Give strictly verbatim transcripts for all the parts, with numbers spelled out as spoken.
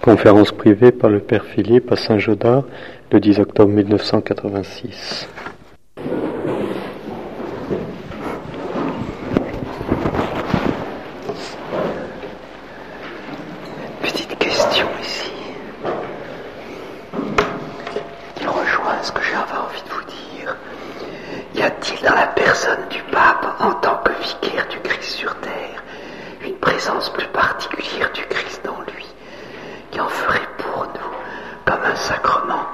Conférence privée par le Père Philippe à Saint-Gaudens le dix octobre mille neuf cent quatre-vingt-six. Petite question ici, qui rejoint ce que j'avais envie de vous dire. Y a-t-il dans la personne du pape, en tant que vicaire du Christ sur terre, une présence plus particulière du Christ dans lui, qui en ferait pour nous comme un sacrement?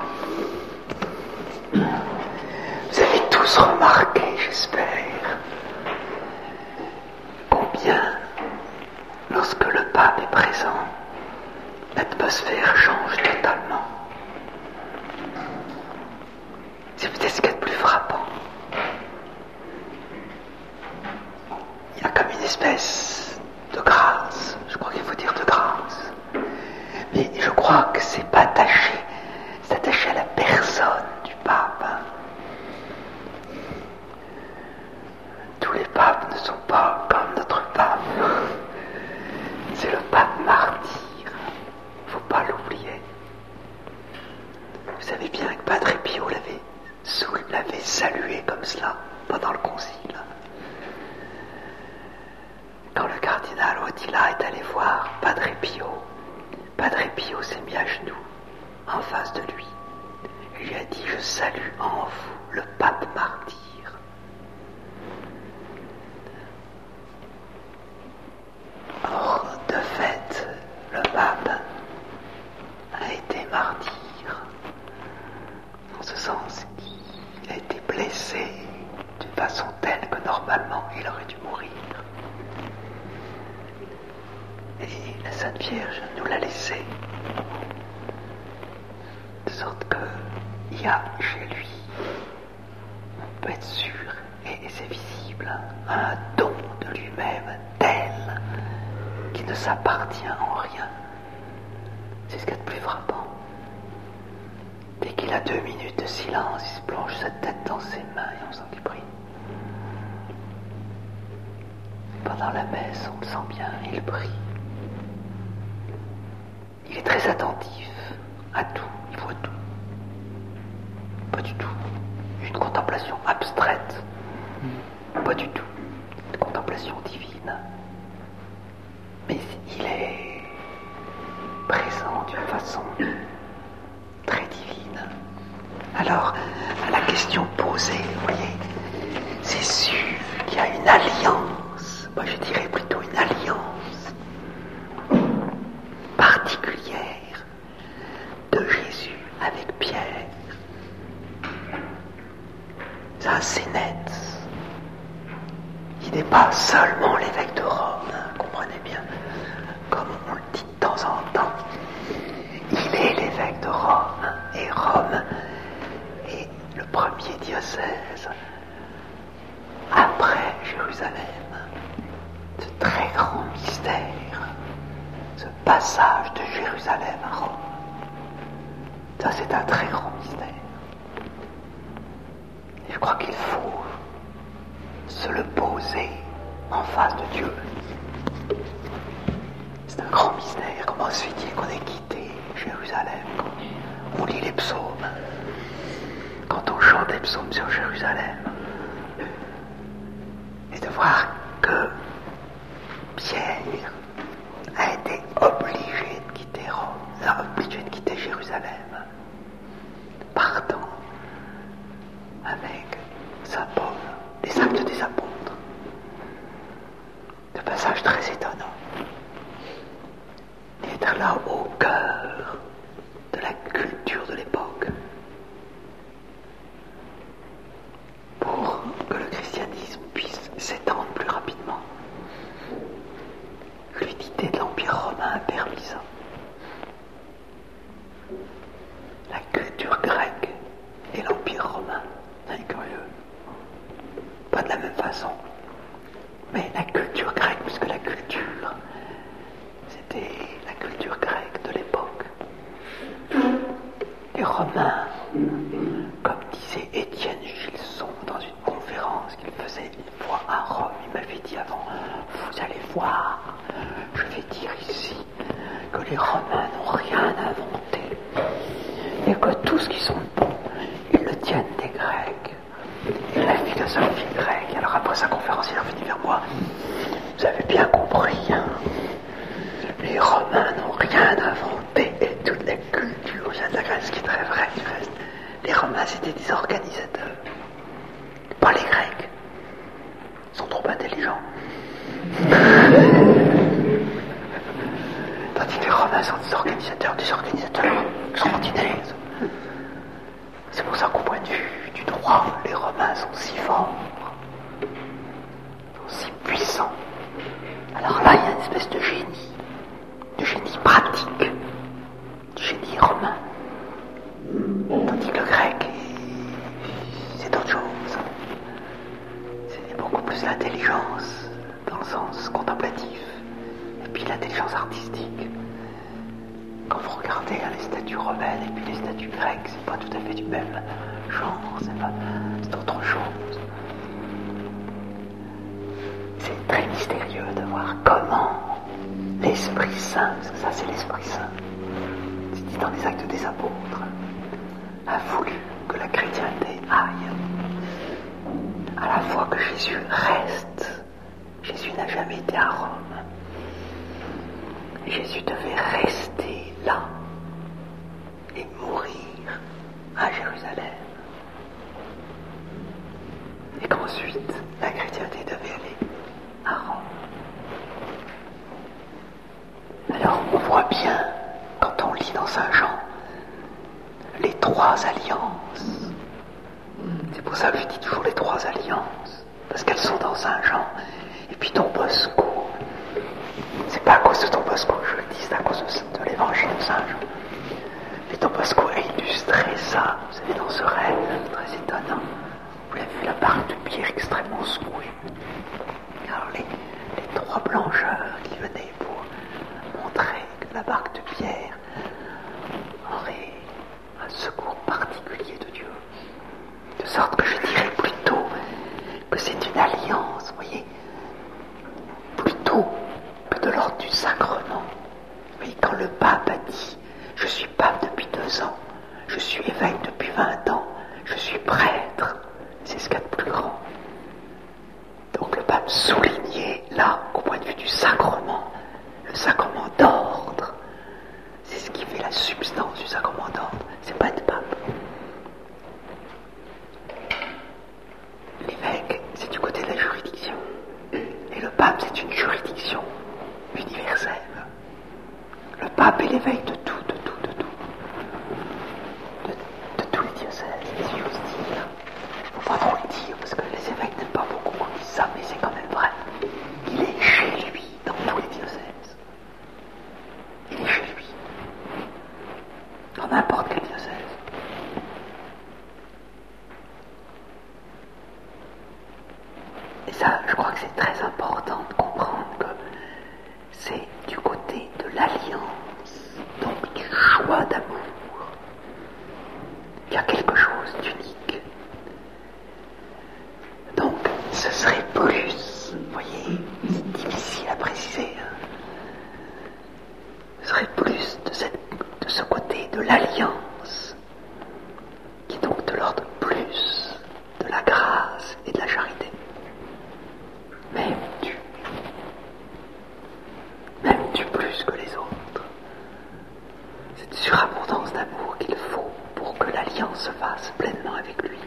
Vous avez tous remarqué, j'espère, combien, lorsque le pape est présent, l'atmosphère change totalement. C'est peut-être ce qu'il y a de plus frappant. Il y a comme une espèce de grâce, je crois qu'il faut dire de grâce. Mais je crois que c'est pas attaché, c'est attaché à la personne du pape. Tous les papes ne sont pas comme notre pape. C'est le pape martyr, faut pas l'oublier. Vous savez bien que Padre Pio l'avait, l'avait salué comme cela pendant le concile. Quand le cardinal Wojtyla est allé voir Padre Pio, Padre Pio s'est mis à genoux en face de lui et lui a dit: je salue en vous le pape martyr. Or, de fait, le pape a été martyr, en ce sens qu'il a été blessé d'une façon telle que normalement il aurait dû mourir. Et la Sainte Vierge nous l'a laissé, de sorte qu'il y a chez lui, on peut être sûr, et c'est visible, un don de lui-même tel qui ne s'appartient en rien. C'est ce qu'il y a de plus frappant. Dès qu'il a deux minutes de silence, il se plonge sa tête dans ses mains et on sent qu'il prie. Pendant la messe, on le sent bien, il prie. Il est très attentif à tout, il voit tout. Pas du tout une contemplation abstraite, pas du tout une contemplation divine. Mais il est présent d'une façon très divine. Alors, à la question posée, vous voyez, c'est sûr qu'il y a une alliance, moi je dirais plutôt une alliance particulière de Jésus avec Pierre. Ça, c'est net. Il n'est pas seulement l'évêque de Rome, hein, comprenez bien, comme on le dit de temps en temps. Il est l'évêque de Rome, et Rome est le premier diocèse après Jérusalem. Ce très grand mystère, ce passage de Jérusalem à Rome, ça c'est un très grand mystère. Et je crois qu'il faut se le poser en face de Dieu. C'est un grand mystère. Comment se fait-il qu'on ait quitté Jérusalem quand on lit les psaumes, quand on chante les psaumes sur Jérusalem, et de voir que Pierre a été obligé de quitter Rome, a obligé de quitter Jérusalem, partant avec saint Paul, les actes des apôtres. Un passage très étonnant. Être là au cœur de la culture de l'époque pour que le christianisme puisse s'étendre plus rapidement. Fluidité de l'Empire romain a permis ça. La culture grecque et l'Empire romain, c'est curieux. Pas de la même façon. Mais la culture grecque, puisque la culture, c'était la culture grecque de l'époque. Les Romains, comme disait Étienne Gilson dans une conférence qu'il faisait une fois à Rome, il m'avait dit avant: vous allez voir, je vais dire ici que les Romains n'ont rien bien compris, hein. Les Romains n'ont rien inventé et toute la culture vient de la Grèce, ce qui est très vrai du reste. Les Romains c'était des organisateurs, pas les Grecs. Ils sont trop intelligents. Tandis que les Romains sont des organisateurs, des organisateurs extraordinaires. C'est pour ça qu'au point de vue du droit, les Romains sont si forts, sont si puissants. Alors là, il y a une espèce de génie, de génie pratique, du génie romain. Tandis que le grec, c'est autre chose. C'est beaucoup plus l'intelligence, dans le sens contemplatif, et puis l'intelligence artistique. Quand vous regardez hein, les statues romaines et puis les statues grecques, c'est pas tout à fait du même genre, c'est pas, c'est autre chose. C'est très mystérieux de voir comment l'Esprit Saint, parce que ça c'est l'Esprit Saint, c'est dit dans les Actes des Apôtres, a voulu que la chrétienté aille. À la fois que Jésus reste, Jésus n'a jamais été à Rome. Jésus devait rester là et mourir à Jérusalem. Et qu'ensuite, la chrétienté devait aller à Rome. Alors, on voit bien, quand on lit dans Saint Jean, les trois alliances. C'est pour ça que je dis toujours les trois alliances, parce qu'elles sont dans Saint Jean. Et puis Don Bosco, c'est pas à cause de Don Bosco que je le dis, c'est à cause de, de l'évangile de Saint Jean. Et Don Bosco a illustré ça, vous savez, dans ce rêve très étonnant. Vous l'avez vu, la barque de pierre extrêmement secouée. Alors les, les trois blancheurs qui venaient pour montrer que la barque de pierre aurait un secours particulier de Dieu. De sorte que je dirais plutôt que c'est une alliance, vous voyez, plutôt que de l'ordre du sacrement. Mais quand le pape a dit « Je suis pape depuis deux ans, je suis évêque depuis vingt ans, je suis prêtre », c'est ce qu'il y a de plus grand. Donc le pape soulignait là, au point de vue du sacrement, le sacrement d'ordre. C'est ce qui fait la substance du sacrement d'ordre, c'est pas être pape. L'évêque, c'est du côté de la juridiction. Et le pape, c'est une juridiction universelle. Le pape est l'évêque de tout, de tout, de tout. De, de tous les diocèses, si j'ose dire. Il ne faut pas trop le dire, parce que les évêques n'aiment pas beaucoup qu'on dise ça, mais c'est quand même vrai. Il est chez lui, dans tous les diocèses. Il est chez lui. Dans n'importe quel diocèse. Et ça, je crois que c'est très important de comprendre que c'est du côté de l'alliance, donc du choix d'amour. Il y a quelque chose d'unique. Donc, ce serait plus, vous voyez, c'est difficile à préciser, hein. Ce serait plus de, cette, de ce côté de l'alliance, qui est donc de l'ordre plus de la grâce et de la charité. M'aimes-tu? M'aimes-tu plus que les autres? Cette surabondance d'amour qu'il faut pour que l'alliance se fasse pleinement avec lui.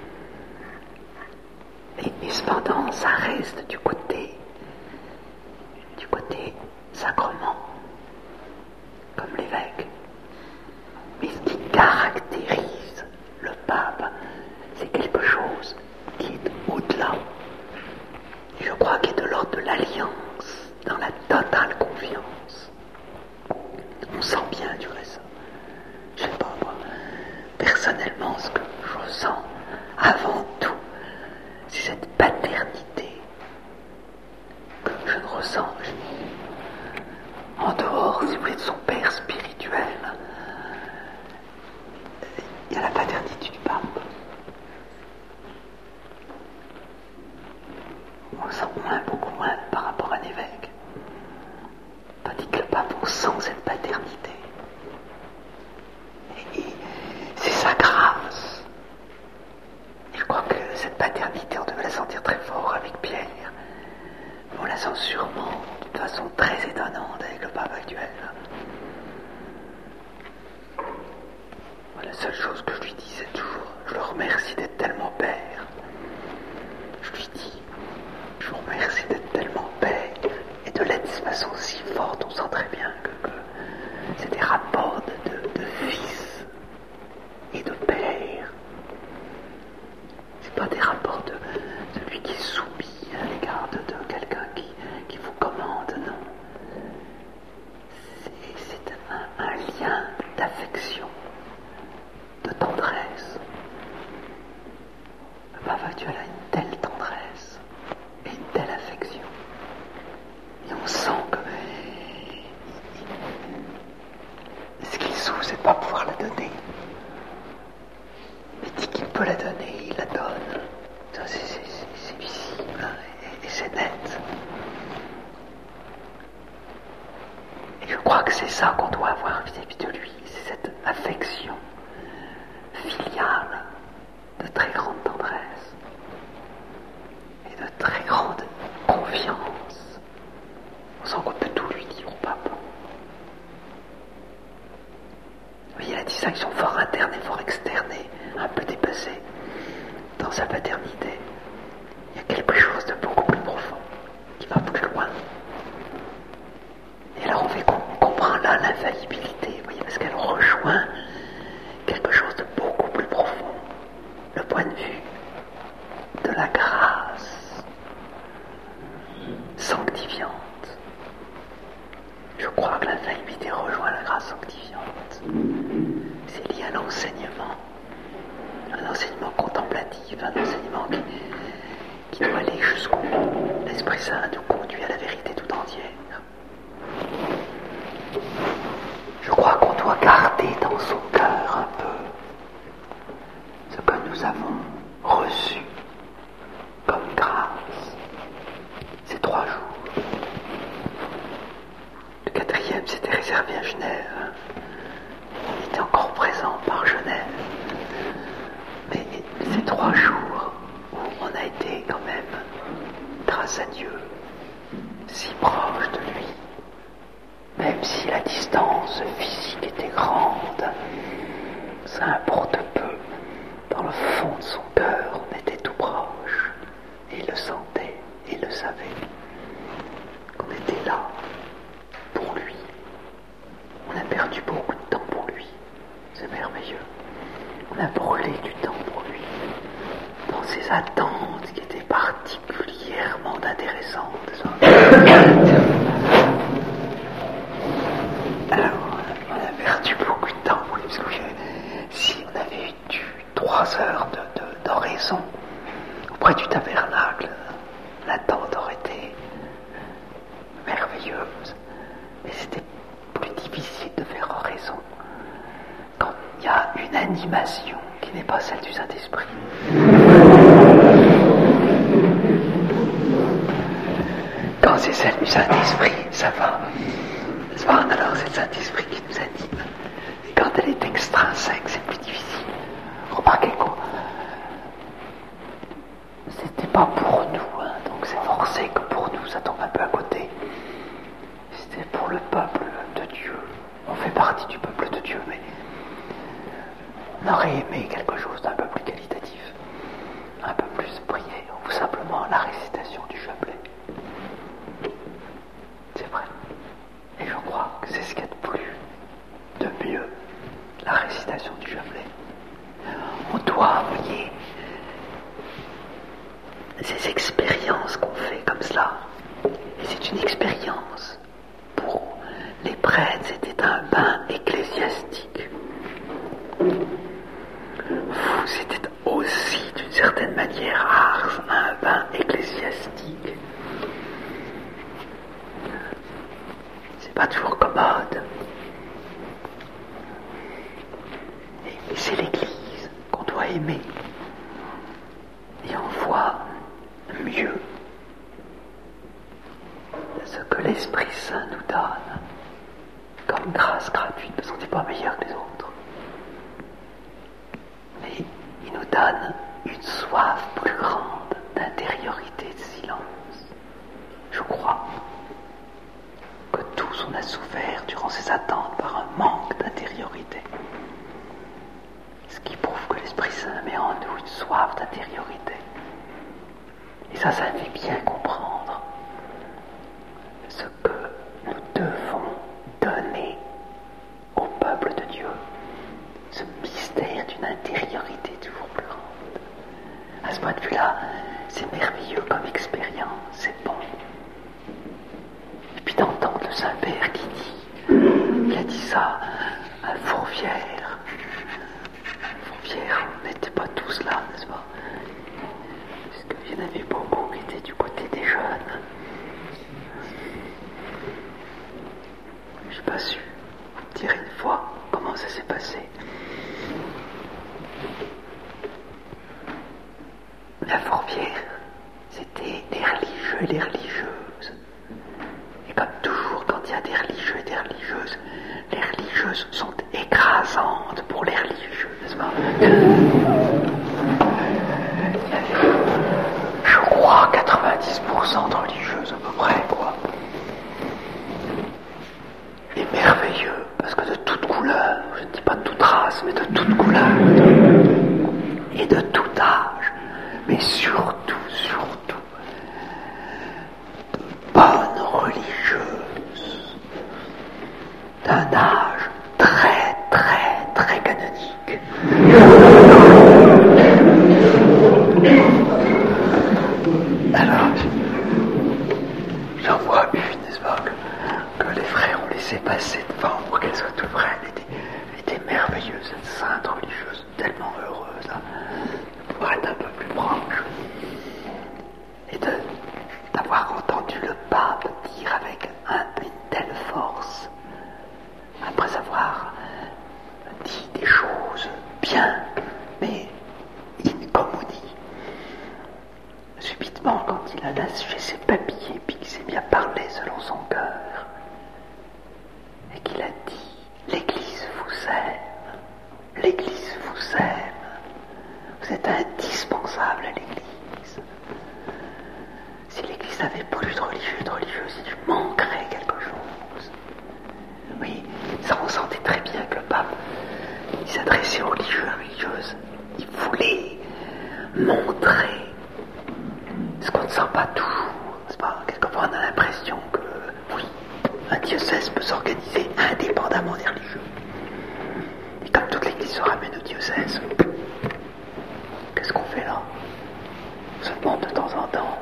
Et, et cependant, ça reste du côté, du côté sacrement, comme l'évêque. Mais ce qui caractérise le pape, c'est quelque chose qui est au-delà. Et je crois qu'il est de l'ordre de l'alliance, dans la totale confiance. On sent bien du reste. Je sais pas moi, personnellement, ce que je ressens avant tout, c'est cette paternité que je ne ressens en dehors, si vous voulez, de son père spirituel. Il y a la paternité du pape. On sent moins, beaucoup moins par rapport à l'évêque. Tandis que le pape, on sent cette paternité. Et, et c'est sa grâce. Et je crois que cette paternité, on devait la sentir très fort avec Pierre. On la sent sûrement d'une façon très étonnante avec le pape actuel. La seule chose que je lui dis, c'est toujours, je le remercie d'être tellement père. Je lui dis, je vous remercie d'être tellement père et de l'être de façon si forte. On sent très bien que, que c'est des rapports de, de, de fils et de père. C'est pas des rapports de celui qui est soumis à l'égard de, de quelqu'un qui, qui vous commande, non. C'est, c'est un, un lien d'affection, de tendresse. Le pape actuel a une telle tendresse et une telle affection. Et on sent que ce qu'il souffre, c'est de ne pas pouvoir la donner. Mais dit qu'il peut la donner, il la donne. Ça, c'est, c'est, c'est, c'est visible hein, et, et c'est net. Et je crois que c'est ça qu'on doit avoir vis-à-vis de lui, c'est cette affection filiale, de très grande tendresse et de très grande confiance. On sent qu'on peut tout lui dire au pape. Vous voyez la distinction fort interne et fort externe est un peu dépassée dans sa paternité. Il y a quelque chose de beaucoup plus profond qui va plus loin. Et alors on, fait, on comprend là l'infaillibilité, vous voyez, parce qu'elle rejoint quelque chose de beaucoup plus profond, le point de vue de la grâce sanctifiante. Je crois que l'infaillibilité rejoint la grâce sanctifiante. C'est lié à l'enseignement, un enseignement contemplatif, un enseignement qui, qui doit aller jusqu'au bout. L'Esprit Saint nous conduit à la vérité tout entière. Je crois qu'on doit garder dans son cœur un peu ce que nous avons reçu comme grâce ces trois jours. Le quatrième s'était réservé à Genève. Il était encore présent par Genève. Mais ces trois jours où on a été quand même, grâce à Dieu, si proche de lui, même si la distance physique était grande, ça importe peu. Dans le fond de son cœur, on était tout proche. Et il le sentait, et il le savait. Qu'on était là, pour lui. On a perdu beaucoup de temps pour lui. C'est merveilleux. On a brûlé du temps pour lui. Dans ses attentes qui étaient particulièrement intéressantes. Alors, on a perdu beaucoup de temps pour lui, parce que si on avait eu trois heures de, de, d'oraison auprès du tabernacle, l'attente aurait été merveilleuse. Mais c'était plus difficile de faire oraison quand il y a une animation qui n'est pas celle du Saint-Esprit. Quand c'est celle du Saint-Esprit, ça va. Alors c'est le Saint-Esprit qui nous anime. Et quand elle est extrinsèque, c'est plus difficile. Remarquez que c'était pas pour nous, hein, donc c'est forcé que pour nous ça tombe un peu à côté. C'était pour le peuple de Dieu. On fait partie du peuple de Dieu, mais on aurait aimé quelque chose d'un peu plus qualitatif, un peu plus de prière, ou simplement la récitation du chapelet. C'est vrai. Et je crois que c'est ce qu'il y a de plus, de mieux, la récitation du chapelet. On doit, vous voyez, ces expériences qu'on fait comme cela, et c'est une expérience. Pour les prêtres, c'était un bain ecclésiastique. Vous, c'était aussi, d'une certaine manière, ars, un bain ecclésiastique. C'est pas toujours commode. Et c'est l'Église qu'on doit aimer. Et on voit mieux ce que l'Esprit Saint nous donne comme grâce gratuite, parce qu'on n'est pas meilleur que les autres. Mais il nous donne une soif plus grande d'intériorité, de silence. Je crois. s'attendre par un manque d'intériorité. Ce qui prouve que l'Esprit Saint met en nous une soif d'intériorité. Et ça, ça fait bien comprendre ce que nous devons donner au peuple de Dieu. Ce mystère d'une intériorité toujours plus grande. À ce point de vue-là, c'est merveilleux comme expérience, c'est bon. Et puis d'entendre le Saint-Père qui dit, qui a dit ça à Fourvière. Fourvière, on n'était pas tous là, n'est-ce pas? Parce qu'il y en avait beaucoup qui étaient du côté des jeunes. Je n'ai pas su vous dire une fois comment ça s'est passé. La Fourvière, c'était les religieux et les religieuses. Et comme toujours, quand il y a des religieux et des religieuses, les religieuses sont écrasantes pour les religieux, n'est-ce pas? Je crois quatre-vingt-dix pour cent de religieuses à peu près, quoi. Et merveilleux, parce que de toutes couleurs, je ne dis pas de toute race, mais de toutes couleurs, et de tout âge, mais surtout, surtout, de bonnes religieuses, d'un âge très, très, très canonique. Alors, j'en vois une, n'est-ce pas, que, que les frères ont laissé passer devant pour qu'elle soit tout vraie. Elle était, elle était merveilleuse, cette sainte religieuse, tellement heureuse hein, de pouvoir être un peu plus proche. Et de, d'avoir entendu le pape dire avec un, une telle force, après avoir dit des choses bien, mais incommunis. Subitement, quand il a lâché ses papiers, puis qu'il s'est mis à parler selon son cœur, et qu'il a dit « L'Église vous aime, l'Église vous aime, vous êtes indispensable à l'Église. Si l'Église n'avait plus de religieux et de religieuses, il manquerait quelque chose. » Oui, ça on sentait très bien que le pape, il s'adressait aux religieux et religieuses. Il voulait montrer ce qu'on ne sent pas toujours, n'est-ce pas? Quelquefois on a l'impression que, oui, un diocèse peut s'organiser indépendamment des religieux. Et comme toute l'Église se ramène au diocèse, qu'est-ce qu'on fait là? On se demande de temps en temps.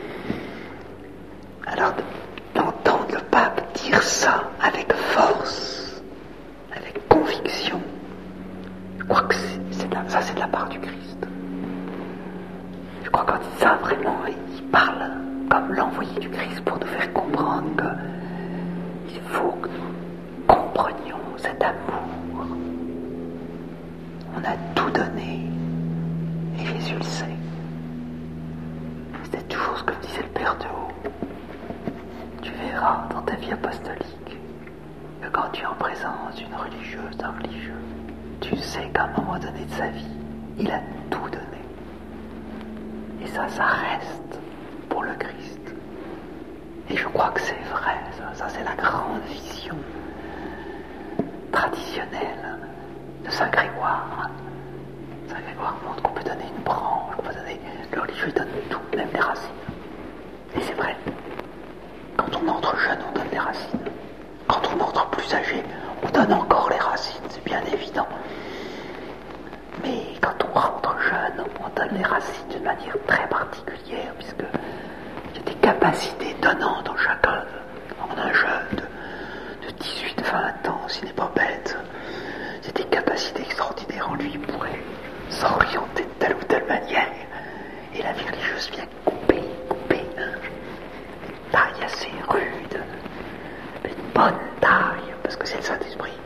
Alors, d'entendre le pape dire ça avec force, avec conviction, je crois que c'est, c'est de la, ça c'est de la part du Christ. Je crois qu'en dit ça, vraiment, il parle comme l'envoyé du Christ pour nous faire comprendre qu'il faut que nous comprenions cet amour. On a tout donné, et Jésus le sait. C'était toujours ce que disait le Père de haut. Tu verras dans ta vie apostolique que quand tu es en présence d'une religieuse, d'un religieux, tu sais qu'à un moment donné de sa vie, il a tout donné. Et ça, ça reste pour le Christ. Et je crois que c'est vrai, ça, ça c'est la grande vision traditionnelle de Saint Grégoire. Saint Grégoire montre qu'on peut donner une branche, qu'on peut donner, le religieux donne tout, même les racines. Et c'est vrai, quand on entre jeune, on donne les racines. Quand on entre plus âgé, on donne encore les racines, c'est bien évident. Mais quand on rentre jeune, on donne les racines d'une manière très particulière, puisque il y a des capacités donnantes en chacun. En un jeune de, de dix-huit à vingt ans, s'il n'est pas bête, il y a des capacités extraordinaires en lui, il pourrait s'orienter de telle ou telle manière. Et la vie religieuse vient couper, couper, hein, une taille assez rude, une bonne taille, parce que c'est le Saint-Esprit,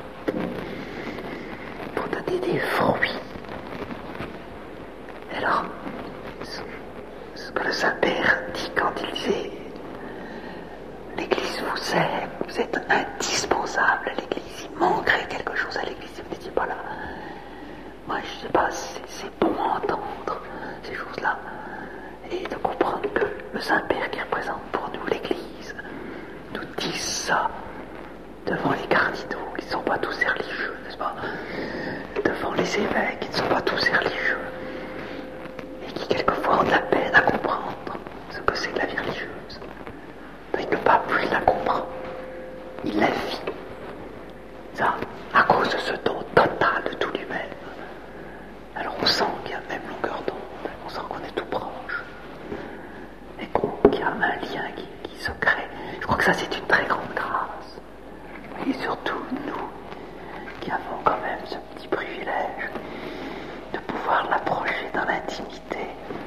pour donner des fruits. Alors, ce, ce que le Saint-Père dit quand il disait « L'Église vous aime, vous êtes indispensable à l'Église, il manquerait quelque chose à l'Église si vous n'étiez pas là. » Moi, je ne sais pas, c'est, c'est bon à entendre ces choses-là et de comprendre que le Saint-Père qui représente pour nous l'Église nous dit ça devant les cardinaux. pas tous ces religieux, n'est-ce pas? Devant les évêques qui ne sont pas tous ces religieux, et qui quelquefois ont de la peine à comprendre ce que c'est que la vie religieuse. Il ne peut pas plus la comprendre. Il la vit. Ça, à cause de ce don total de tout lui-même. Alors on sent qu'il y a même longueur d'onde, on sent qu'on est tout proche, et qu'il y a un lien qui, qui se crée. Je crois que ça c'est une très grande grâce. Et surtout nous, qui avons quand même ce petit privilège de pouvoir l'approcher dans l'intimité.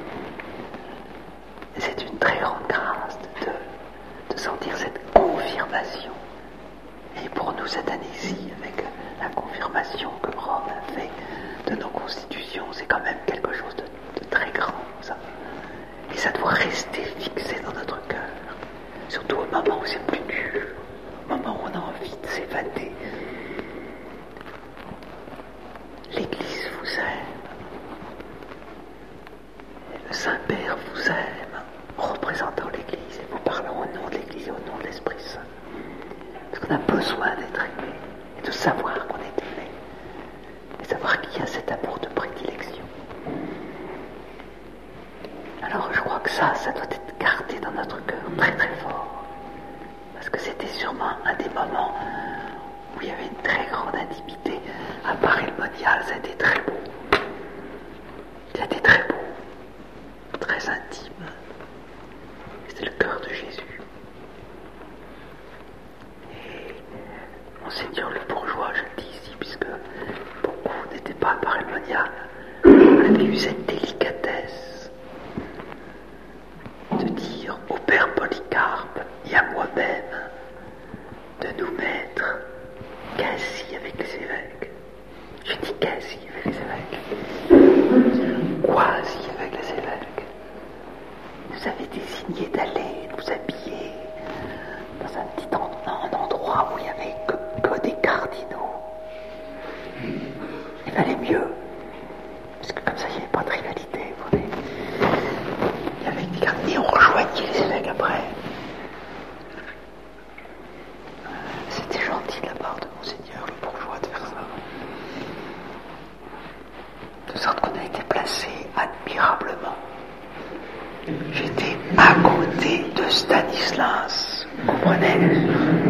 Et c'est une très grande grâce de, de sentir cette confirmation. Et pour nous cette année-ci, avec la confirmation que Rome a fait de nos constitutions, c'est quand même quelque chose de, de très grand, ça. Et ça doit rester fixé dans notre cœur, surtout au moment où c'est plus dur, au moment où on a envie de s'évader. L'Église vous aime, et le Saint-Père vous aime, en représentant l'Église, et vous parlons au nom de l'Église et au nom de l'Esprit Saint. Parce qu'on a besoin d'être aimé, et de savoir qu'on est aimé, et savoir qu'il y a cet amour de prédilection. Alors je crois que ça, ça doit être gardé dans notre cœur très très fort, parce que c'était sûrement un des moments où il y avait une très grande intimité. À Paris le Monial, ça a été très beau, ça a été très beau, très intime. C'était le cœur de Jésus. Monseigneur le Bourgeois, je le dis ici, puisque beaucoup n'étaient pas à Paris le Monial, avait eu cette délicatesse de dire au Père Polycarpe et à moi-même de nous mettre quasi avec les évêques. Je dis quasi avec les évêques, quasi avec les évêques. Nous avez désigné d'aller nous habiller dans un petit en, un endroit où il n'y avait que, que des cardinaux. Il valait mieux, parce que comme ça il n'y avait pas de rivalité. Vous voyez. Il y avait des cardinaux et on rejoignait les évêques après. C'était gentil de la part de Monseigneur le Bourgeois de faire ça. De sorte qu'on a été placé admirablement. J'étais à côté de Stanislas, vous comprenez?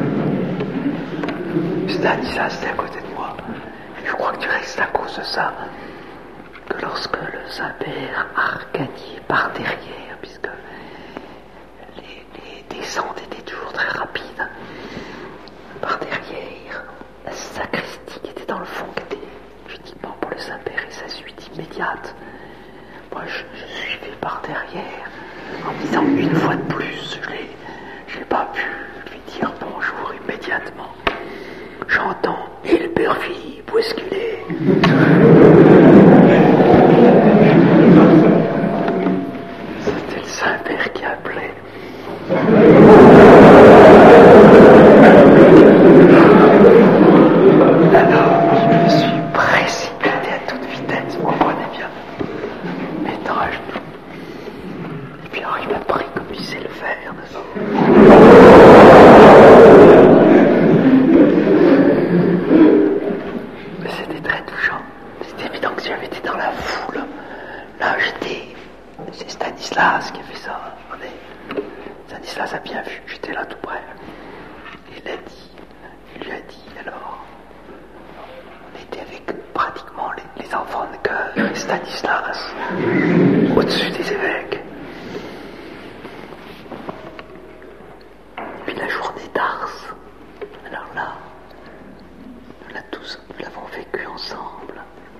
Stanislas était à côté de moi. Et je crois que tu restes à cause de ça, que lorsque le Saint-Père a regagné par derrière, puisque les, les descentes étaient toujours très rapides, par derrière, la sacristie qui était dans le fond, qui était uniquement pour le Saint-Père et sa suite immédiate. Moi, je, je suivais par derrière, en me disant une fois de plus, je l'ai, je n'ai pas pu lui dire bonjour immédiatement. J'entends « Il perfie, où est-ce qu'il est ?» C'était le Saint-Père qui appelait. Alors, je me suis précipité à toute vitesse, vous comprenez bien, m'étant à genoux. Et puis alors il m'a pris comme il sait le faire, mais c'était très touchant. C'était évident que si j'avais été dans la foule, là j'étais, c'est Stanislas qui a fait ça. Stanislas a bien vu, j'étais là tout près. Il l'a dit, il lui a dit alors. On était avec pratiquement les, les enfants de cœur et Stanislas au-dessus des évêques. Et puis la journée d'Ars, alors là, nous, tous, nous l'avons vécu ensemble.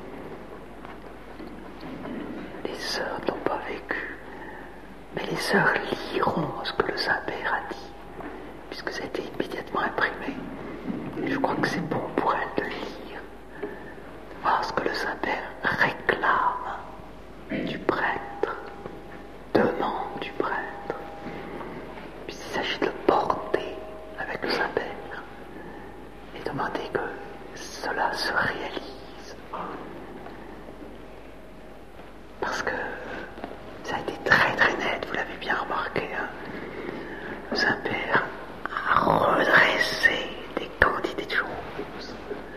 Les sœurs ne l'ont pas vécu, mais les sœurs liront ce que le Saint-Père a dit, puisque ça a été immédiatement imprimé. Et je crois que c'est bon pour elles de lire, de voir ce que le Saint-Père réclame du prêtre, demande du prêtre, puisqu'il s'agit de le porter avec le Saint-Père et demander que cela se réalise. Parce que ça a été très très net, vous l'avez bien remarqué, hein. Le Saint-Père a redressé des quantités de choses.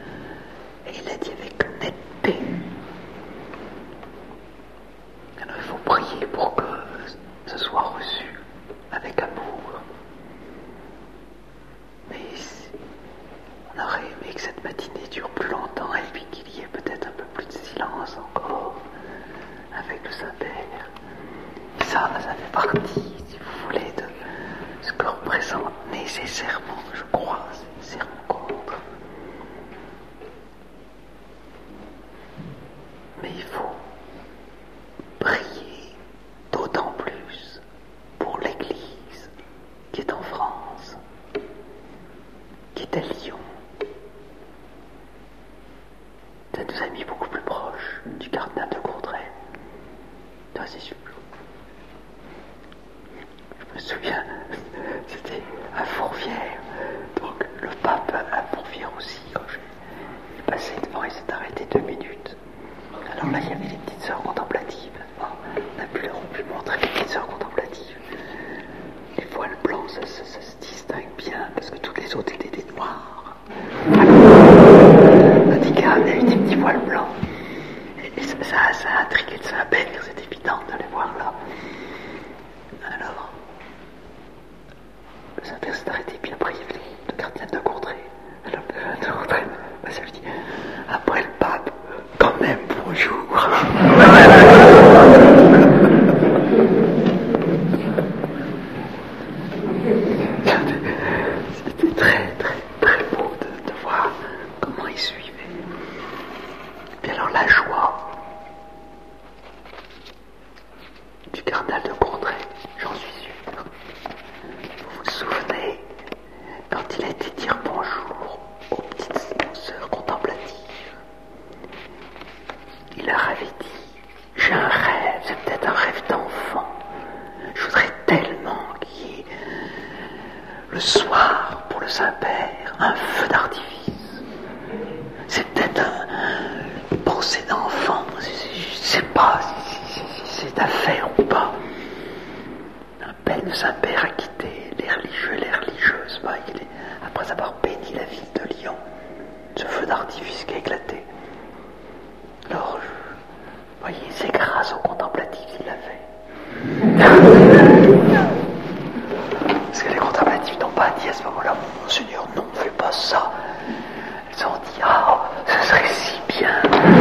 les autres étaient des noirs. Tandis qu'il y avait des petits voiles blancs. Et ça, ça, ça a intrigué le Saint-Père, c'est évident de les voir là. Alors, le Saint-Père s'est arrêté, puis après il y avait le gardien de Courtrai. Alors, le gardien de Courtrai, bah, ça lui dit, après le pape, quand même, bonjour. C'était très, très, très beau de, de voir comment il suivait. Puis alors, la joie du cardinal de Courtrai, j'en suis sûr. Vous vous souvenez, quand il a été dire bonjour aux petites sœurs contemplatives, il leur avait dit, j'ai un rêve, c'est peut-être un rêve d'enfant. Je voudrais tellement qu'il y ait le soir, pour le Saint-Père, un feu d'artifice. C'est peut-être un, une pensée d'enfant, je ne sais pas si, si, si c'est d'affaire ou pas. Un peine, le Saint-Père a quitté les religieux et les religieuses, bah, il est, après avoir béni la ville de Lyon, ce feu d'artifice qui a éclaté. Alors, vous voyez, c'est grâce au contemplatif qu'il l'a fait. Parce que les contemplatifs n'ont pas dit à ce moment-là, Monseigneur, non, fais pas ça. Ils ont dit, ah, ce serait si bien.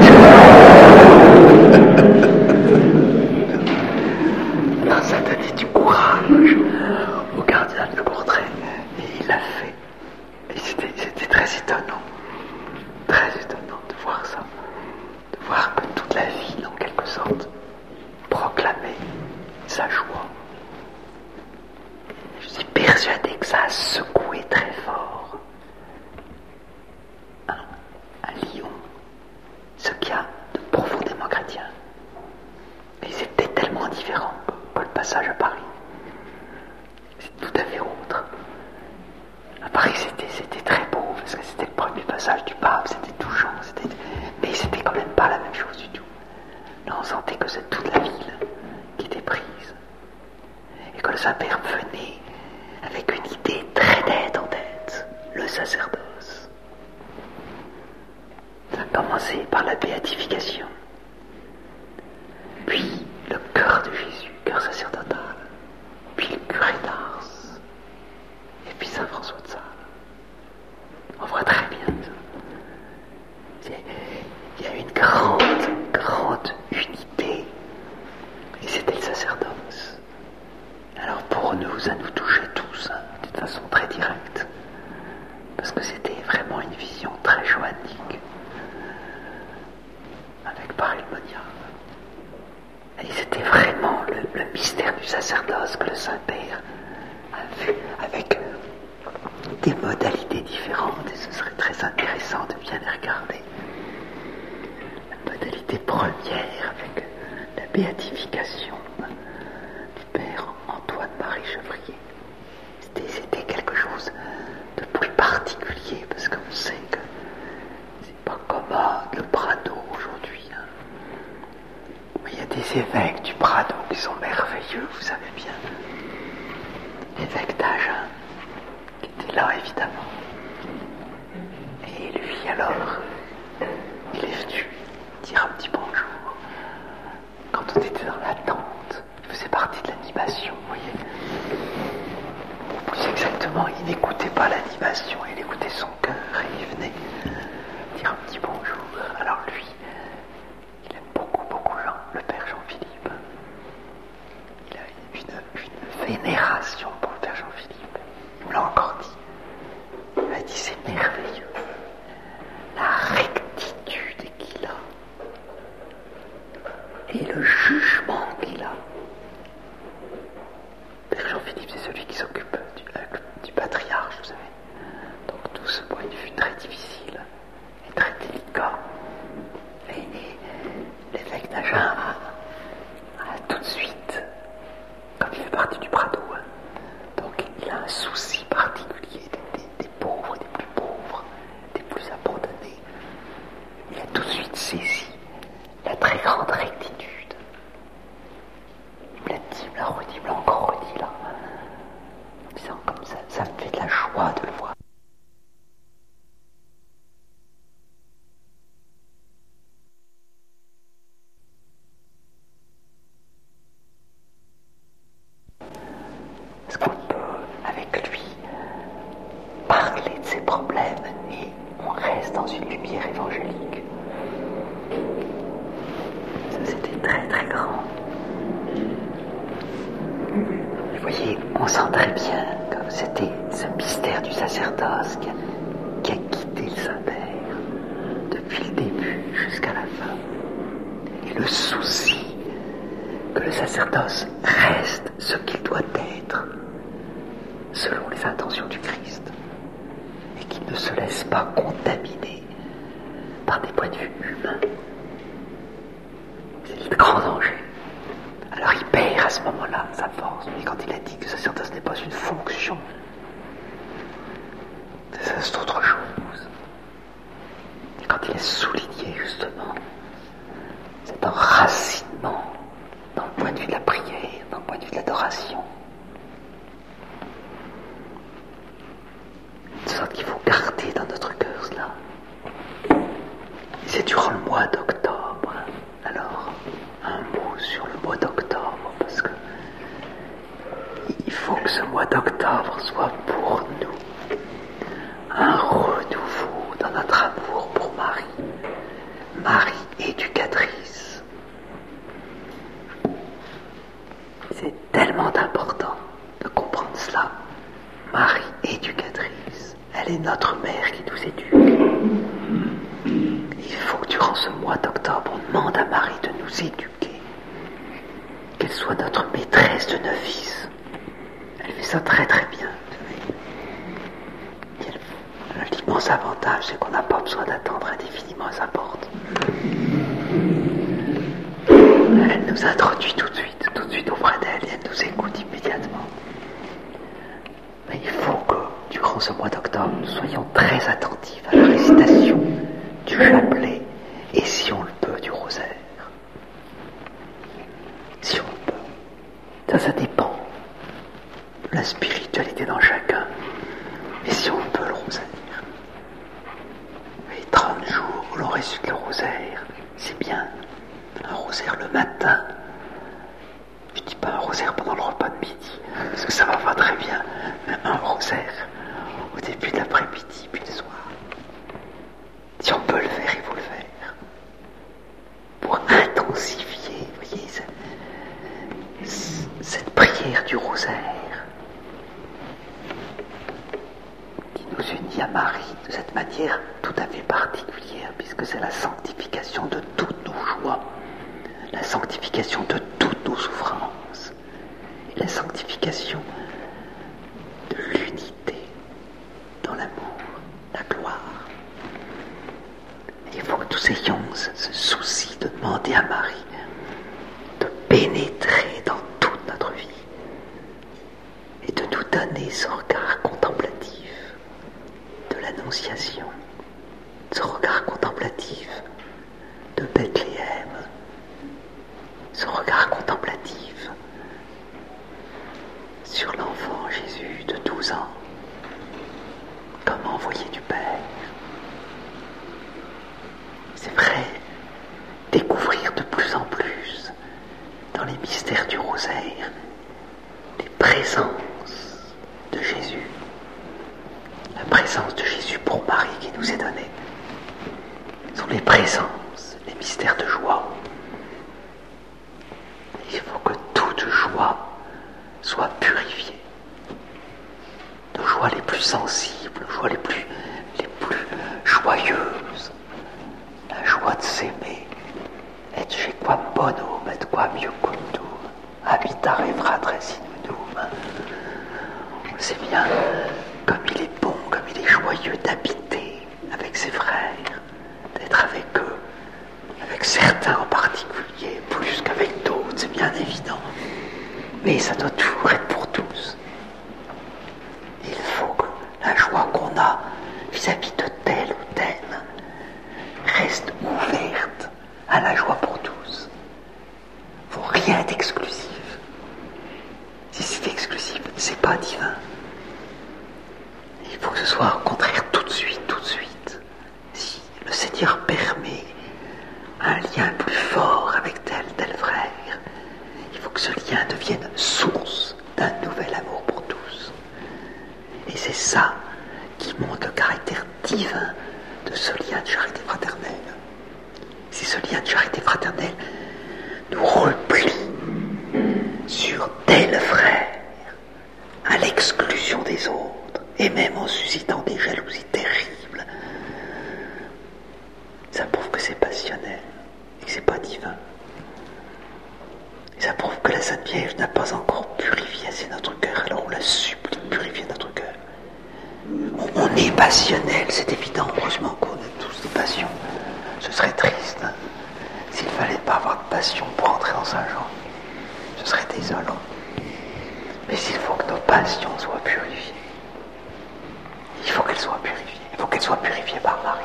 Non, ça donnait du courage au cardinal de Courtrai. Et il l'a fait. Et c'était, c'était très étonnant. Très étonnant de voir ça. De voir que toute la ville, en quelque sorte, proclamait sa joie. Je suis persuadé que ça a secoué très fort à, à Lyon ce qu'il y a de profondément chrétien. Et c'était tellement différent que le passage à Paris. C'est tout à fait autre. À Paris, c'était, c'était très beau, parce que c'était le premier passage du pape, c'était touchant, c'était... mais c'était quand même pas la même chose du tout. Là, on sentait que c'est toute la ville qui était prise. Et que le Saint-Père venait avec une idée très nette en tête, le sacerdoce. Ça a commencé par la béatification, puis le cœur de Jésus, cœur sacerdotal, puis le curé d'Ars, et puis Saint François de Sales. On voit très bien ça. C'est, il y a une grande, grande unité, et c'était le sacerdoce. Alors pour nous, ça nous touchait tous, hein, d'une façon très directe, parce que c'était vraiment une vision très joannique, avec Paris-le-Monial. Et c'était vraiment le, le mystère du sacerdoce que le Saint-Père a vu avec des modalités différentes, et ce serait très intéressant de bien les regarder. La modalité première avec la béatification du Père Antoine-Marie Chevrier. C'était, c'était quelque chose de plus particulier, parce qu'on sait que c'est pas commode le Prado aujourd'hui. Hein. Mais il y a des évêques du Prado qui sont merveilleux, vous savez bien. L'évêque d'Agen, qui était là évidemment. Et lui alors, il est venu dire un petit bonjour. Quand on était dans la tente, il faisait partie de l'animation, vous voyez. Ou plus exactement, il n'écoutait pas l'animation, il écoutait son cœur et il venait dire un petit bonjour. Alors lui, il aime beaucoup, beaucoup Jean, le Père Jean-Philippe. Il a une, une vénération pour le Père Jean-Philippe. Il me l'a encore dit. Il m'a dit, c'est merveilleux. La rectitude qu'il a. Et le jugement qu'il a. Père Jean-Philippe, c'est celui qui s'occupe du, du patriarche, vous savez. Donc parler de ses problèmes et on reste dans une lumière évangélique. Ça, c'était très très grand. Vous voyez, on sent très bien que c'était ce mystère du sacerdoce qui a, qui a guidé le Saint-Père depuis le début jusqu'à la fin. Et le souci que le sacerdoce reste ce qu'il doit être selon les intentions du Christ et qu'il ne se laisse pas contaminer par des points de vue humains. C'est le grand danger. Alors il perd à ce moment-là sa force. Mais quand il a dit que le sacerdoce n'est pas une fonction, ça c'est autre chose. Et quand il est souligné justement cet enracinement dans le point de vue de la prière, dans le point de vue de l'adoration, de sorte qu'il faut garder dans notre cœur cela. Et c'est durant le mois d'octobre. Alors, un mot sur le mois d'octobre, parce que il faut que ce mois d'octobre soit pour nous un renouveau dans notre amour pour Marie. Marie éducatrice. C'est tellement important de comprendre cela. Marie éducatrice. Elle est notre mère qui nous éduque. Il faut que durant ce mois d'octobre, on demande à Marie de nous éduquer. Qu'elle soit notre maîtresse de novice. Elle fait ça très très bien. L'immense avantage, c'est qu'on n'a pas besoin d'attendre indéfiniment à sa porte. Elle nous introduit tout de suite, tout de suite auprès d'elle, et elle nous écoute immédiatement. Mais il faut que, durant ce mois d'octobre, nous soyons très attentifs à la récitation du chapelet, et si on le peut, du rosaire. Si on le peut. Ça, ça dépend de la spiritualité dans chacun. Mais si on le peut, le rosaire. Et trente jours où l'on récite le rosaire, c'est bien. Un rosaire le matin. Je dis pas un rosaire pendant le repas de midi, parce que ça va pas très bien. Mais un rosaire au début de l'après-midi, puis le soir. Si on peut le faire, il faut le faire. Pour intensifier, vous voyez, cette, cette prière du rosaire qui nous unit à Marie de cette manière tout à fait particulière, puisque c'est la sanctification de toutes nos joies, la sanctification de toutes nos souffrances, et la sanctification de l'unité dans l'amour, la gloire. Il faut que nous ayons ce, ce souci de demander à Marie de pénétrer dans toute notre vie et de nous donner ce regard contemplatif de l'Annonciation, ce regard contemplatif de Bethléem, ce regard contemplatif sur l'enfant Jésus de douze ans, comme envoyé du Père. C'est vrai, découvrir de plus en plus dans les mystères du rosaire les présences de Jésus, la présence de Jésus pour Marie qui nous est donnée. Ce sont les présences, les mystères de joie. Il faut que toute joie soit purifiée. Nos joies les plus sensibles, nos joies les plus, les plus joyeuses, la joie de s'aimer, et chez quam bonum et quam iucundum, habitare fratre sinudum. On sait bien comme il est bon, comme il est joyeux d'habiter avec ses frères, d'être avec eux, avec certains en particulier, plus qu'avec d'autres, c'est bien évident. Mais ça doit toujours être pour tous. Il faut que la joie qu'on a vis-à-vis de tel ou tel reste ouverte à la joie pour tous. Il ne faut rien d'exclusif. Si c'est exclusif, c'est pas divin. Il faut que ce soit au contraire tout de suite, tout de suite. Si le Seigneur permet un lien plus fort avec tel, tel frère, il faut que ce lien devienne source d'un nouvel amour pour tous. Et c'est ça qui qui montre le caractère divin de ce lien de charité fraternelle. Si ce lien de charité fraternelle nous replie sur tel frère, à l'exclusion des autres, et même en suscitant des jalousies terribles, ça prouve que c'est passionnel et que c'est pas divin. Et ça prouve que la Sainte Vierge n'a pas encore purifié assez notre cœur, alors on la supplie de purifier notre cœur. On, on est passionnel, c'est évident, heureusement qu'on a tous des passions. Ce serait triste hein, s'il ne fallait pas avoir de passion pour entrer dans Saint-Jean. Ce serait désolant. Mais il faut que nos passions soient purifiées. Il faut qu'elles soient purifiées. Il faut qu'elles soient purifiées par Marie.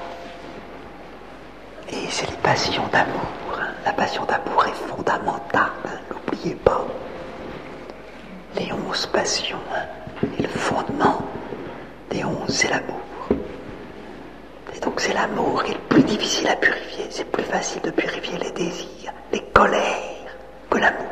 Et c'est les passions d'amour. Hein. La passion d'amour est fondamentale, hein. N'oubliez pas. Les onze passions, hein. Et le fondement des onze, c'est l'amour. Et donc c'est l'amour qui est le plus difficile à purifier. C'est plus facile de purifier les désirs, les colères, que l'amour.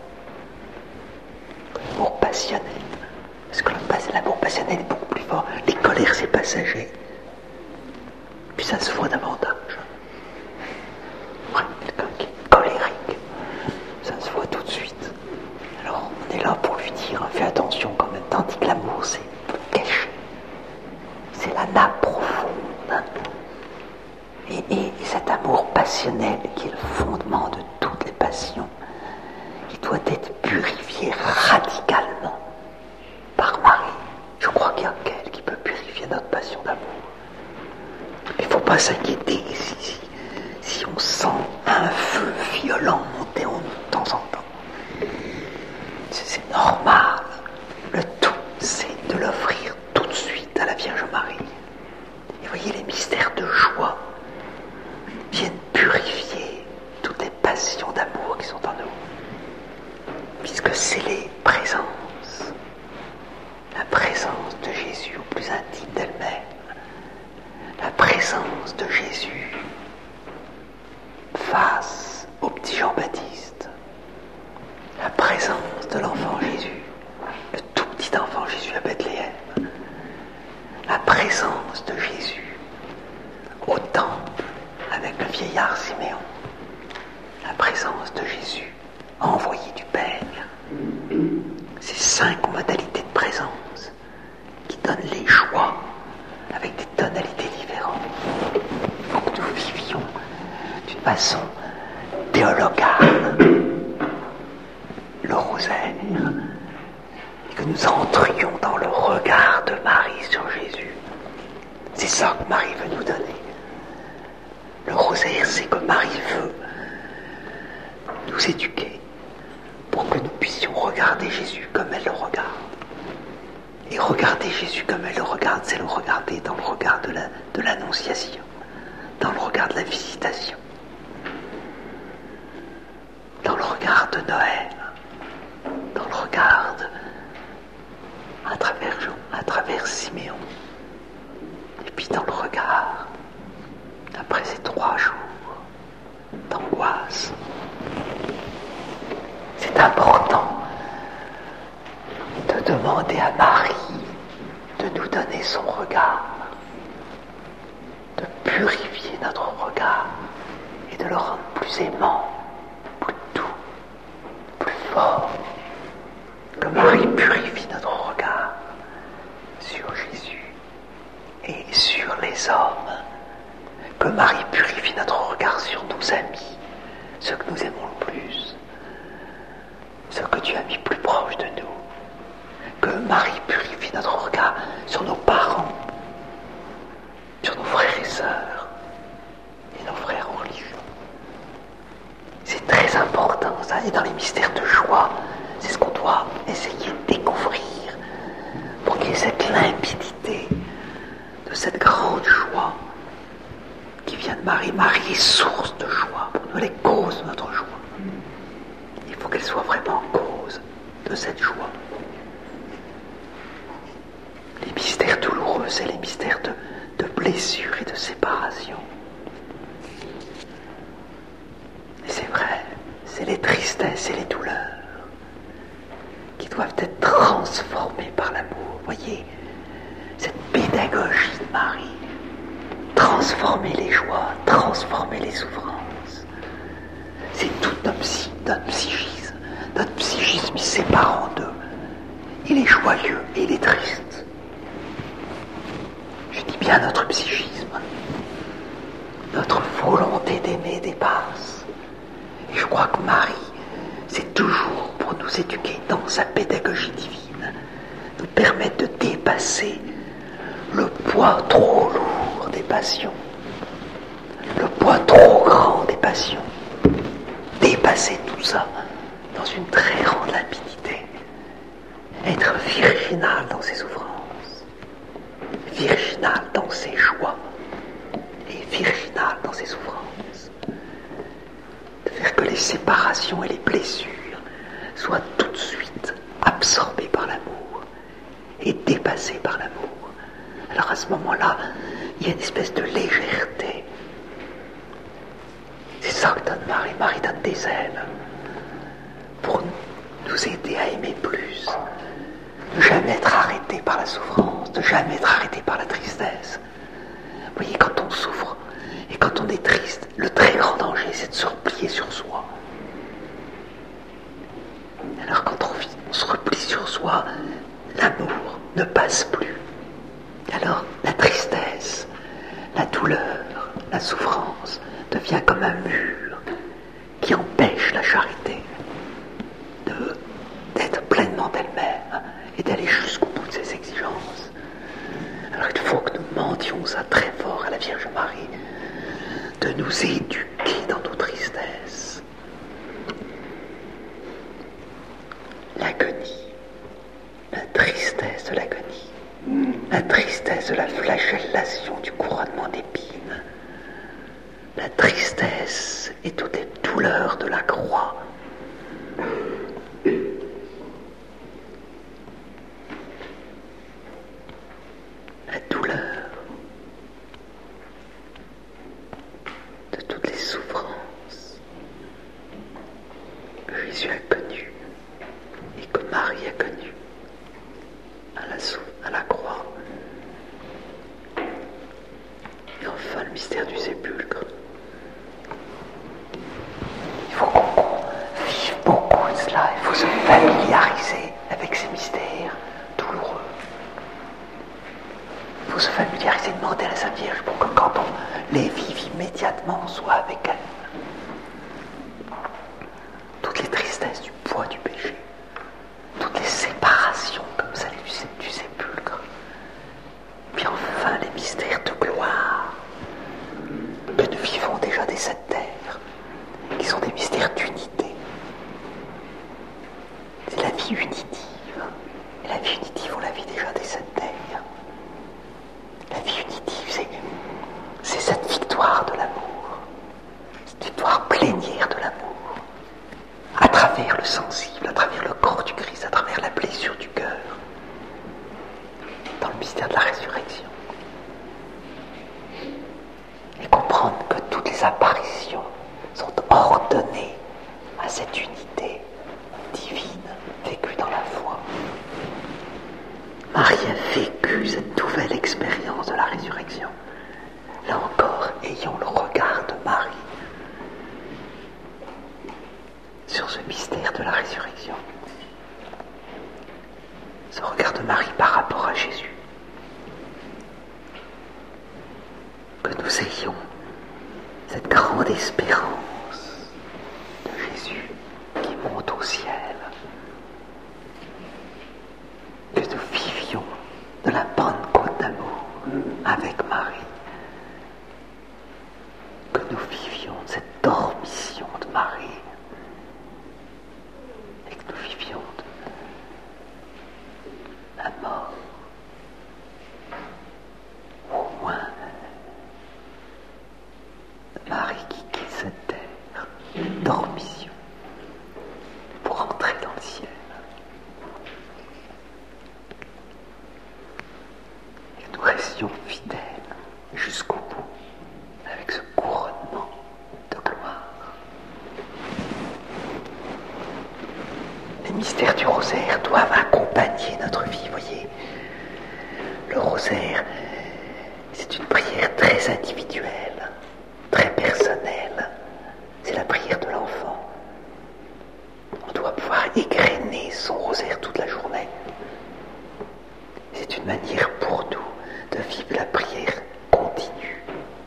L'amour passionnel. Parce que l'amour passionnel est beaucoup plus fort. Les colères, c'est passager. Puis ça se voit davantage. Ouais, quelqu'un qui est colérique, ça se voit tout de suite. Alors on est là pour lui dire, fais attention quand même, tandis que l'amour, c'est caché. C'est la nappe profonde. Et, et, et cet amour passionnel, qui est le fondement de toutes les passions, il doit être purifié radicalement par Marie. Je crois qu'il y a qu'elle qui peut purifier notre passion d'amour. Il ne faut pas s'inquiéter si, si, si on sent un feu violent monter en nous de temps en temps. C'est, c'est normal. Le tout, c'est de l'offrir tout de suite à la Vierge Marie. Et voyez, les mystères de joie viennent purifier toutes les passions d'amour qui sont en nous. Puisque c'est les présences, la présence de Jésus au plus intime d'elle-même, la présence de Jésus face au petit Jean-Baptiste, la présence de l'enfant Jésus, le tout petit enfant Jésus à Bethléem, la présence de Jésus au temple avec le vieillard Siméon, la présence de Jésus envoyé du Père. Ces cinq modalités de présence qui donnent les joies avec des tonalités différentes. Il faut que nous vivions d'une façon théologale le rosaire et que nous entrions dans le regard de Marie sur Jésus. C'est ça que Marie veut nous donner. Le rosaire, c'est que Marie veut nous éduquer pour que nous puissions regarder Jésus comme elle le regarde. Et regarder Jésus comme elle le regarde, c'est le regarder dans le regard de, la, de l'annonciation, dans le regard de la visitation, dans le regard de Noël, dans le regard de, à travers Jean, à travers Siméon, et puis dans le regard, après ces trois jours d'angoisse. C'est important de demander à Marie de nous donner son regard, de purifier notre regard et de le rendre plus aimant, plus doux, plus fort. Que Marie purifie notre regard sur Jésus et sur les hommes. Que Marie purifie notre regard sur nos amis, ceux que nous aimons le plus, ceux que Dieu a mis plus proches de nous. Que Marie purifie notre regard sur nos parents, sur nos frères et sœurs et nos frères en religion. C'est très important ça, et dans les mystères de joie, c'est ce qu'on doit essayer de découvrir pour qu'il y ait cette limpidité de cette grande joie qui vient de Marie. Marie est source de joie pour nous, elle est cause de notre joie. Il faut qu'elle soit vraiment cause de cette joie. Les mystères douloureux, c'est les mystères de, de blessure et de séparation. Et c'est vrai, c'est les tristesses et les douleurs qui doivent être transformées par l'amour. Voyez, cette pédagogie l'énergie de Marie, transformer les joies, transformer les souffrances. C'est tout notre, psy, notre psychisme. Notre psychisme, il se sépare en deux. Il est joyeux et il est triste. Je dis bien notre psychisme. Notre volonté d'aimer dépasse. Et je crois que Marie, c'est toujours pour nous éduquer dans sa pédagogie divine, nous permettre de dépasser le poids trop lourd des passions, le poids trop grand des passions. Dépasser tout ça dans une très grande limpidité. Être virginal dans ses souffrances, virginal dans ses joies et virginal dans ses souffrances. De faire que les séparations et les blessures soient tout de suite absorbées par l'amour et dépassées par l'amour. Alors à ce moment-là, il y a une espèce de légèreté. C'est ça que donne Marie. Marie donne des ailes pour nous aider à aimer plus. Ne jamais être arrêté par la souffrance, ne jamais être arrêté par la tristesse. Vous voyez, quand on souffre et quand on est triste, le très grand danger, c'est de se replier sur soi. Alors quand on, on se replie sur soi, l'amour ne passe plus. Alors la tristesse, la douleur, la souffrance devient comme un mur qui empêche la charité de, d'être pleinement elle-même et d'aller jusqu'au bout de ses exigences. Alors il faut que nous demandions ça très fort à la Vierge Marie, de nous éduquer dans nos tristesses. L'agonie, la tristesse de l'agonie, la tristesse de la flagellation du couronnement d'épines, la tristesse et toutes les douleurs de la croix. La douleur de toutes les souffrances que Jésus a connues et que Marie a connues à la, sou- à la croix. Et enfin le mystère du sépulcre. Il faut qu'on vive beaucoup de cela, il faut se familiariser avec ces mystères douloureux. Il faut se familiariser, demander à la Sainte Vierge pour que quand on les vive immédiatement, on soit avec elle. Toutes les tristesses du poids du péché, toutes les séparations comme celle du, du sépulcre, puis enfin les mystères de gloire que nous vivons déjà dès cette terre, qui sont des mystères d'unité. C'est la vie unitive. Et la vie unitive, on la vit déjà dès cette terre. La vie unitive, c'est, c'est cette victoire de l'amour, cette victoire plénière de l'amour, à travers le sensible, à travers le corps du Christ, à travers la blessure du cœur, dans le mystère de la résurrection. Et comprendre que toutes les apparitions sont ordonnées à cette unité divine vécue dans la foi. Marie a vécu cette nouvelle expérience de la résurrection. Là encore, ayons le regard de Marie sur ce mystère de la résurrection. Ce regard de Marie par rapport à Jésus. Que nous ayons cette grande espérance de Jésus qui monte au ciel. Que nous vivions de la Pentecôte d'amour avec Marie. Que nous vivions de cette dormition de Marie. Et que nous vivions de la mort. Au moins, Marie qui quitte cette terre, une dormition, pour entrer dans le ciel. Et que nous restions fidèles très individuelle, très personnelle. C'est la prière de l'enfant. On doit pouvoir égrener son rosaire toute la journée. C'est une manière pour nous de vivre la prière continue,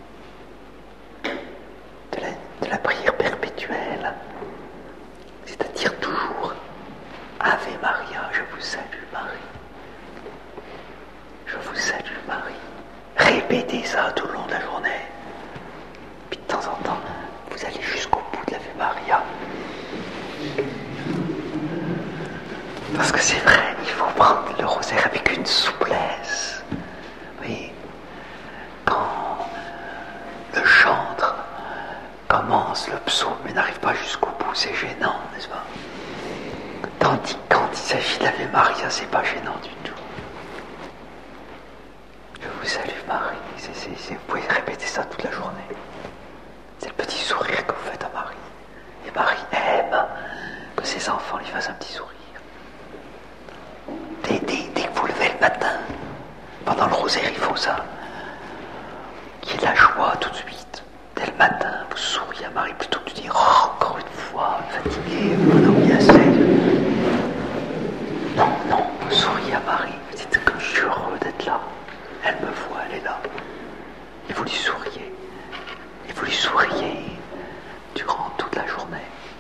de la, de la prière perpétuelle, c'est-à-dire toujours Ave Maria, je vous salue Marie. Je vous salue Marie. Répétez ça tout le long de la journée. Puis de temps en temps, vous allez jusqu'au bout de l'Ave Maria. Parce que c'est vrai, il faut prendre le rosaire avec une souplesse. Oui, quand le chantre commence le psaume mais n'arrive pas jusqu'au bout, c'est gênant, n'est-ce pas? Tandis que quand il s'agit de l'Ave Maria, c'est pas gênant du tout. Je vous salue Marie. C'est, c'est, c'est, vous pouvez répéter ça toute la journée. C'est le petit sourire que vous faites à Marie. Et Marie aime que ses enfants lui fassent un petit sourire. Dès, dès, dès que vous levez le matin, pendant le rosaire, il faut ça. Qu'il y ait de la joie tout de suite. Dès le matin, vous souriez à Marie plutôt que de dire oh, encore une fois, fatigué, vous n'en oubliez assez. Non, non, vous souriez à Marie. Vous dites comme je suis heureux d'être là. Elle me voit, elle est là. Et vous lui souriez. Et vous lui souriez durant toute la journée.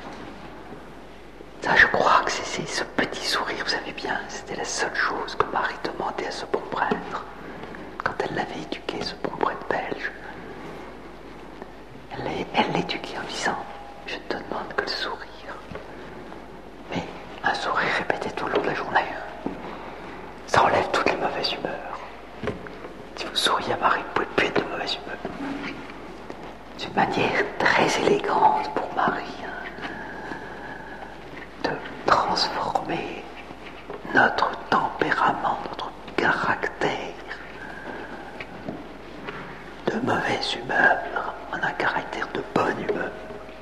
Ça, je crois que c'est, c'est ce petit sourire, vous savez bien, c'était la seule chose que Marie demandait à ce bon prêtre. Quand elle l'avait éduqué, ce bon prêtre belge. Elle, elle l'éduquait en disant, je ne te demande que le sourire. Mais un sourire répété tout le long de la journée, ça enlève toutes les mauvaises humeurs. Si vous souriez à Marie, vous ne pouvez plus être de mauvaise humeur. C'est une manière très élégante pour Marie hein, de transformer notre tempérament, notre caractère de mauvaise humeur en un caractère de bonne humeur.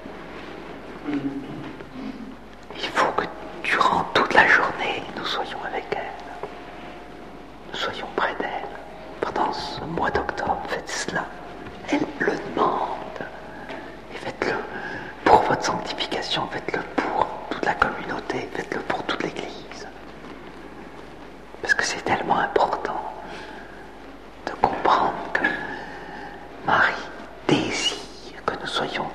Il faut que durant toute la journée, nous soyons avec elle. Nous soyons près d'elle. Pendant ce mois d'octobre, faites cela. Elle le demande. Et faites-le pour votre sanctification, faites-le pour toute la communauté, faites-le pour toute l'Église. Parce que c'est tellement important de comprendre que Marie désire que nous soyons